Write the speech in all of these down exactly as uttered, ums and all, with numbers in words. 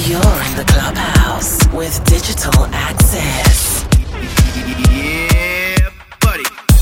You're in the clubhouse with Digital Access. Yeah, buddy.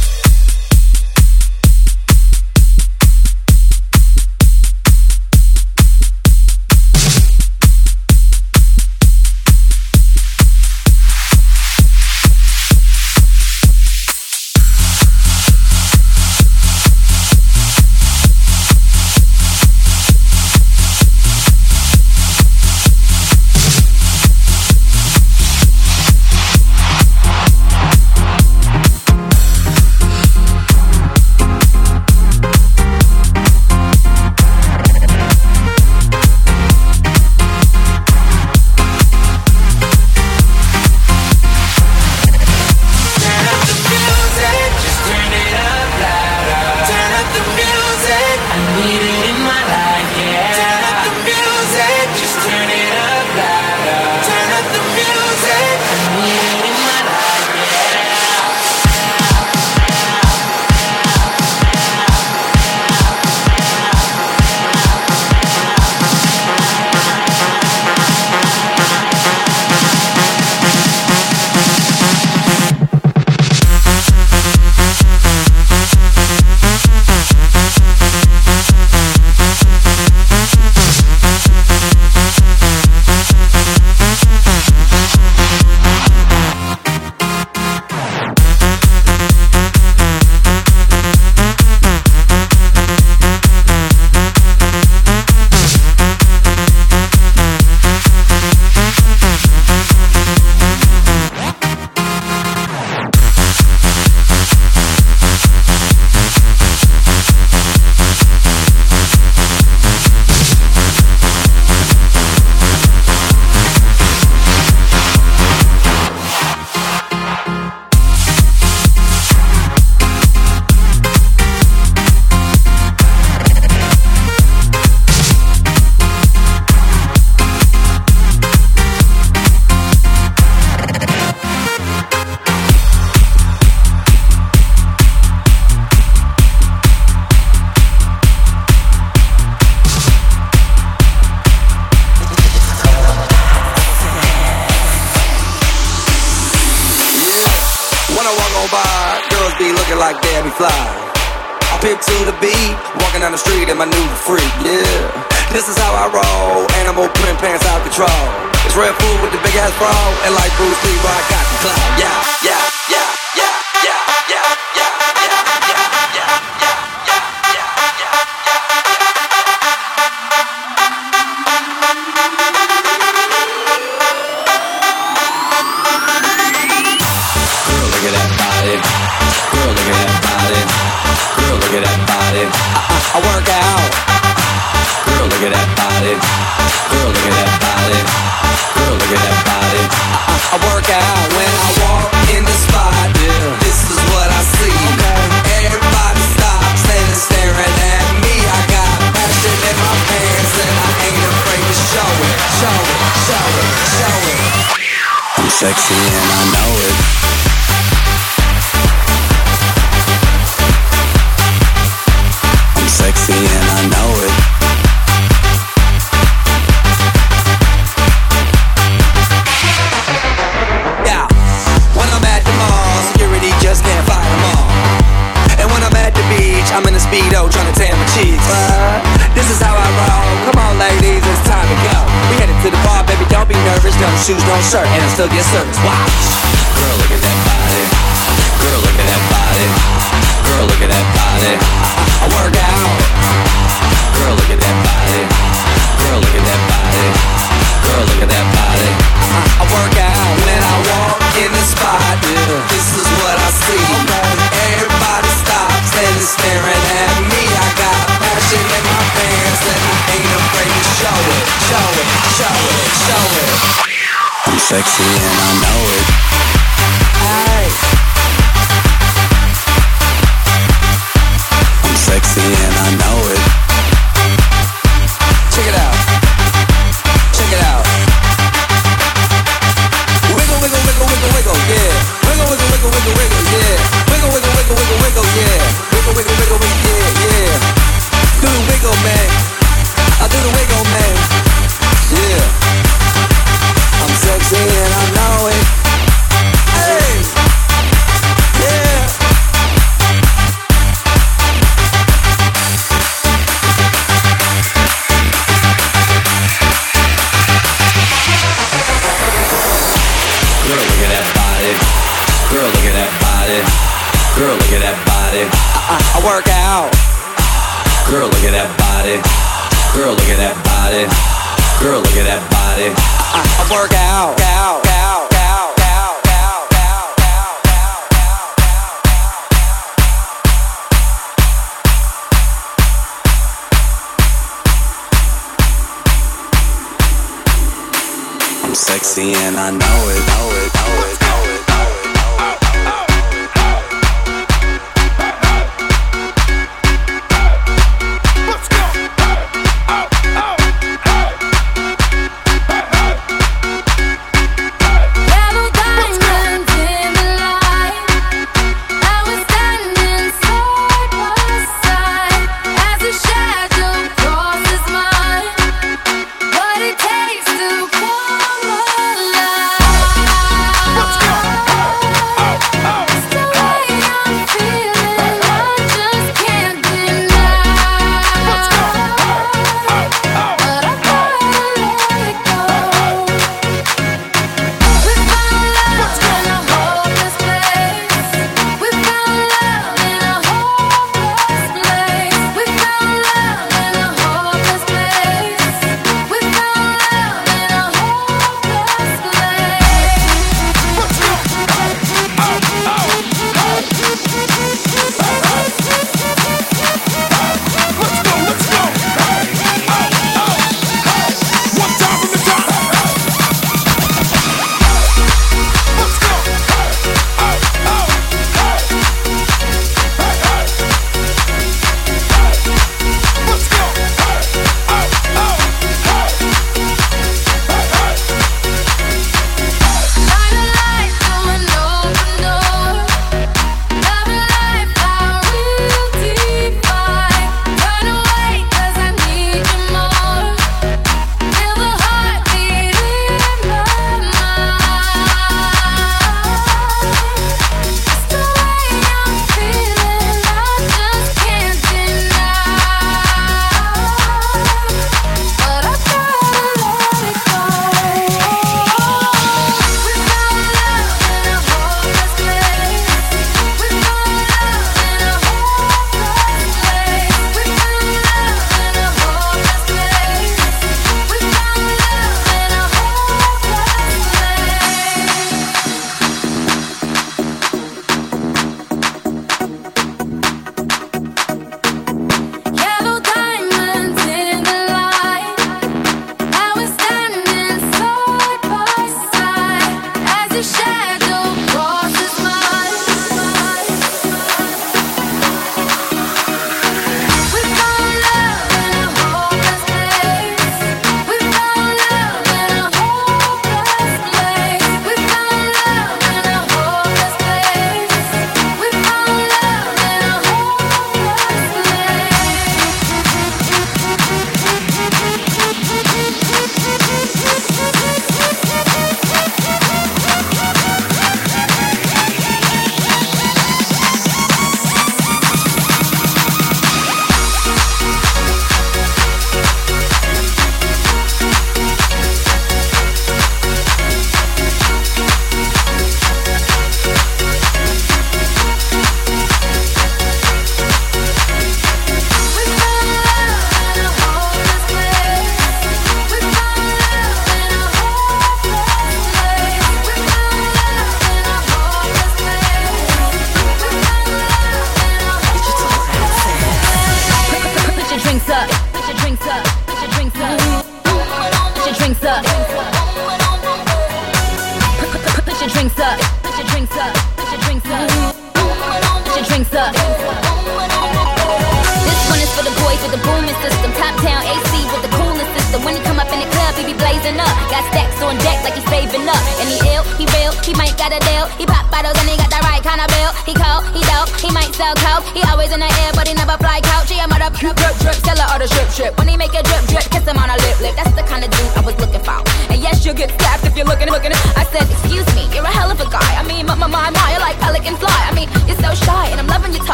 Shoes, no shirt, and I still get service. Watch. Girl, look at that body. Girl, look at that body. Girl, look at that body. I, I work out. Girl, look at that body. Girl, look at that body. Girl, look at that body. I, I work out when I walk in the spot. Yeah. This is what I see. Everybody stops and is staring at me. I got passion in my pants and I ain't afraid to show it. Show it, show it, show it. I'm sexy and I know it. Hey. I'm sexy and I know it. Check it out. Check it out. Wiggle, wiggle, wiggle, wiggle, wiggle, yeah. Wiggle, wiggle, wiggle, wiggle, wiggle, yeah. Wiggle, wiggle, wiggle, wiggle, wiggle, yeah. Wiggle, wiggle, wiggle, wiggle, yeah, yeah. Do the wiggle, man. I do the wiggle, man. Yeah. work out. Girl, look at that body. Girl, look at that body. Girl, look at that body. I, I work out, out, out, out, out, out, out, out. I'm sexy and I know it, know it, know it, know it.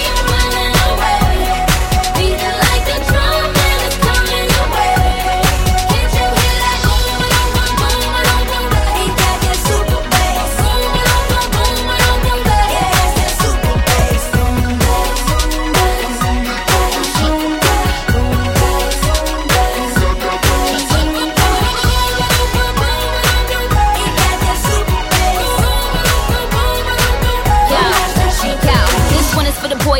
Beating like a drum and it's coming away.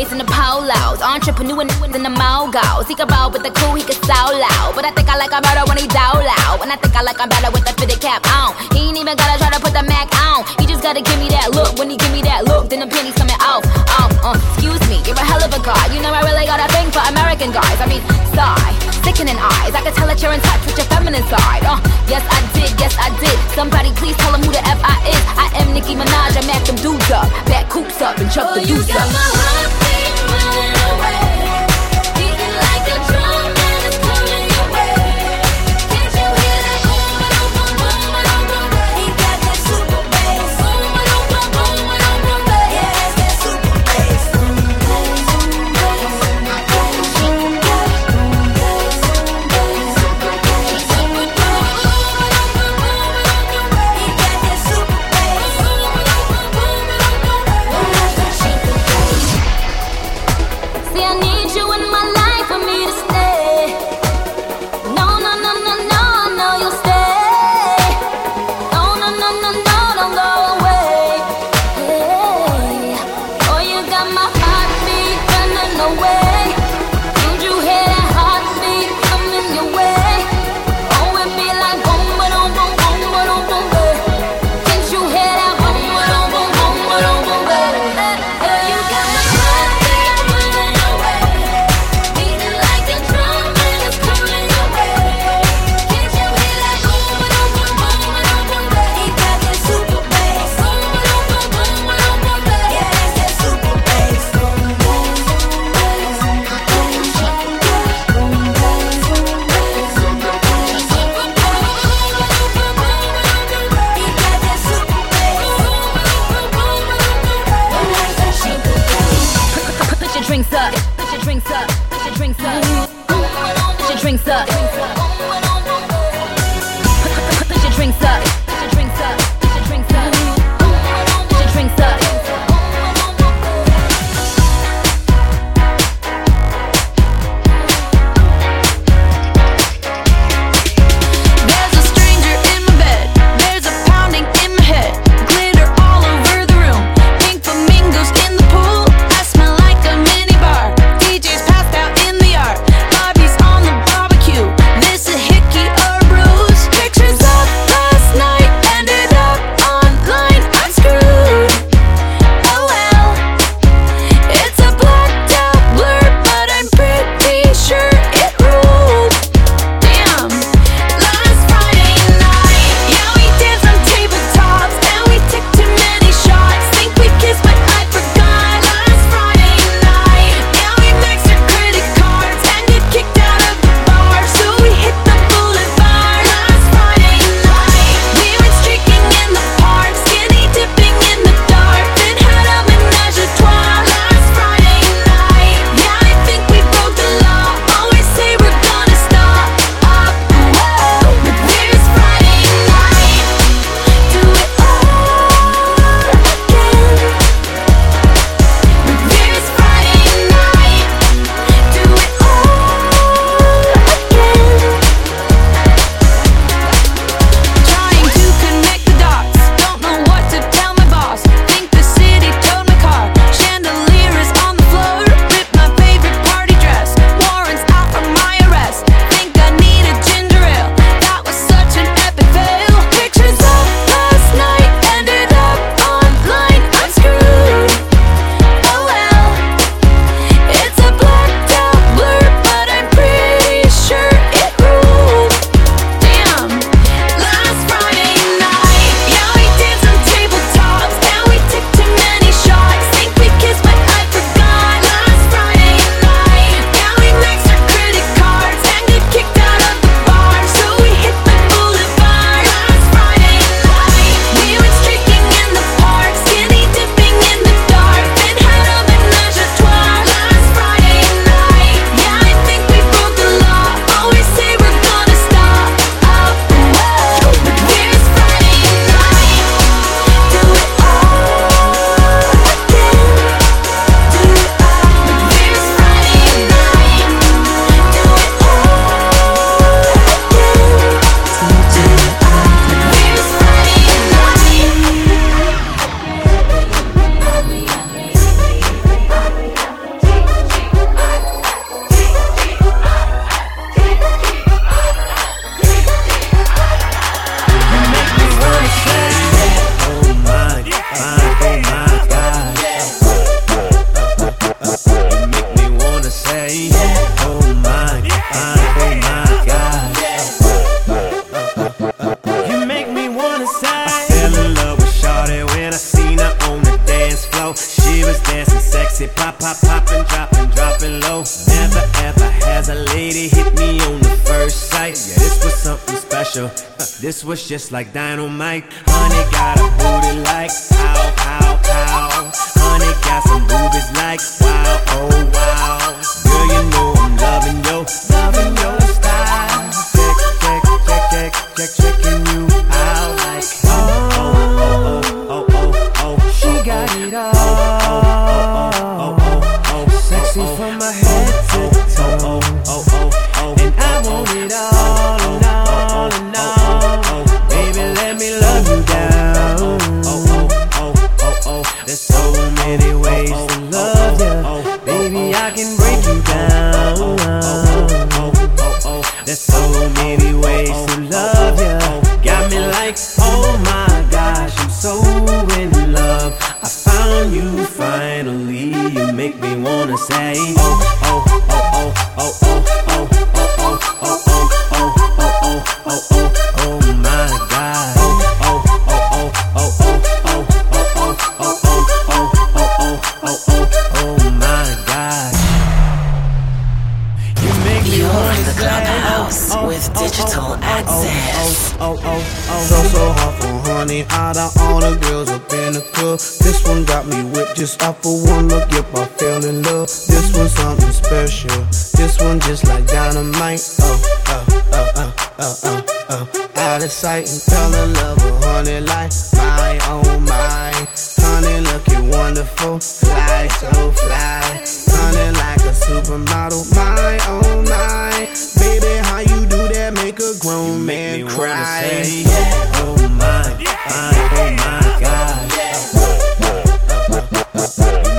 boys in the polos, entrepreneur in the moguls. He can roll with the cool, he can sound loud. But I think I like him better when he down loud. And I think I like him better with the fitted cap on. He ain't even gotta try to put the Mac on. He just gotta give me that look. When he give me that look, then the pennies coming off. Um, uh, excuse me, you're a hell of a guy. You know I really got a thing for American guys. I mean, sigh, sickening eyes. I can tell that you're in touch with your feminine side. Uh, yes I did, yes I did. Somebody please tell him who the F I is. I am Nicki Minaj, I mack them dudes up, back coops up and chuck Oh, the deuce you got up. my heartbeat running away, beating like a drum and it's coming your way. Can't you hear that boom, ba-dum, boom, boom, ba-dum, boom, boom? He got that super bass. Boom, ba-dum, boom, boom, ba-dum, boom, boom. Yeah, that's that super bass. Boom, bass, boom, bass, boom, bass. He got that boom, bass, boom, bass, super bass. Super boom, ba-dum, boom, boom, ba-dum, boom, boom. He got that super bass. Boom, ba-dum, boom, boom, ba-dum, boom, boom. That's that super bass. See, I need you in my life for me to stay. No, no, no, no, no, no, you'll stay. No, no, no, no, no, don't go away. Hey. Oh, you got my heartbeat running away. Don't you hear that heartbeat coming your way? Oh, it be like boom, ba-dum, boom, boom, ba-dum, boom, boom. Can't you hear that boom, ba-dum, boom, boom, ba-dum, boom, boom? You got my heartbeat running away, beating like a drum and it's coming your way. Can't you hear that boom, ba-dum, boom, boom, ba-dum, boom, boom? He got that super bass. Boom, ba-dum, boom, boom, ba-dum, boom, boom. Yeah, that's that super bass. Boom, bass, boom, bass, boom, bass. Boom, bass, boom, bass, super bass. Super boom, ba-dum, boom, boom, ba-dum, boom, boom. He got that super bass. Boom, ba-dum, boom, boom, ba-dum, boom, boom. That's that super bass. Put your drinks up, put your drinks up, put your drinks up, put your drinks up. Put put your drinks up, put your drinks up, put your drinks up, put your drinks up. There's a stranger in my bed. There's a pounding in my head. Glitter all over the room. Pink flamingos in the pool. I smell like a mini bar. D J's passed out in the yard. Bobby's on the barbecue. This was just like dynamite. Honey got a booty like pow, pow, pow. Honey got some boobies like wow, oh wow. Girl, you know I'm loving your, loving your style. Check, check, check, check, check, checking you out like oh, oh, oh, oh, oh, oh, oh. She got it all. Oh, oh, oh, oh, sexy from my head to toe. Oh, oh, oh, oh, and I want it all and all and all. Baby, let me love you down. Oh, oh, oh, oh, oh. There's so many ways to love you. Baby, I can break you down. There's so many ways to love you. Got me like, oh my gosh, I'm so in love. I found you finally. You make me wanna say, oh, oh, oh, oh, oh, oh, oh, oh, oh, oh, oh, oh, oh, oh, oh, oh, oh my God. Oh, oh, oh, oh, oh, oh, oh, oh, oh, oh, oh, oh, oh, oh, oh my God. You make me You're wanna in the say, clubhouse oh, with oh, digital oh, oh, access. Oh, oh, oh, oh, So, so hard for honey, out of all the girls up in the club. This one got me whipped just off of one look. Yep, I fell in love. This one's something special. This one just like dynamite. Oh, oh, oh, oh, oh, oh, oh. Out of sight and fell in love with honey like my, oh my. Honey looking wonderful, fly, so fly. Honey like a supermodel, my, oh my. Baby, how you do that? Make a grown man cry. say, oh my, my, oh my God.